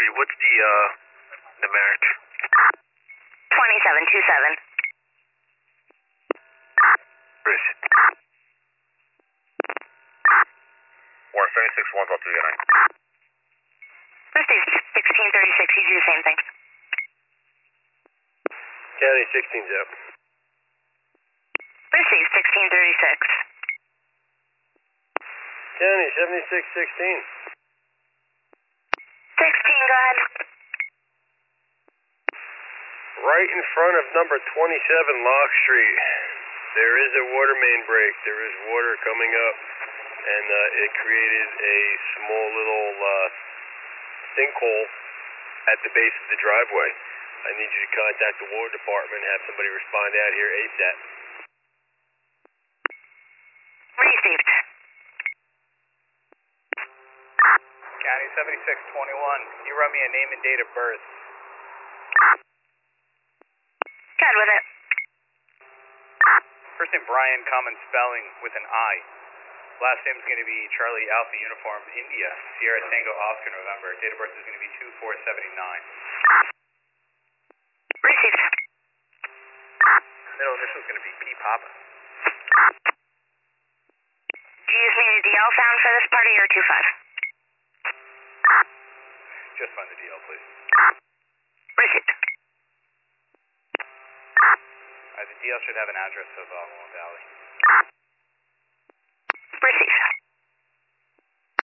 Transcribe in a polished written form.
Street. What's the merit? 2727. Chris. Warren 76 1 about 309. Thursday 1636, you do the same thing. County 16 Zep. Thursday 1636. County 7616. 16, go ahead. Right in front of number 27 Lock Street, there is a water main break. There is water coming up, and it created a small little sinkhole at the base of the driveway. I need you to contact the water department and have somebody respond out here ASAP. Received. County 7621, you run me a name and date of birth. Good with it. First name Brian, common spelling with an I. Last name is going to be Charlie Alpha Uniform India, Sierra Tango Oscar November. Date of birth is going to be 2479. Received. Middle initial is going to be P Papa. Do you just need a DL sound for this party or 25? Just find the DL, please. Received. The DL should have an address of Walnut Valley.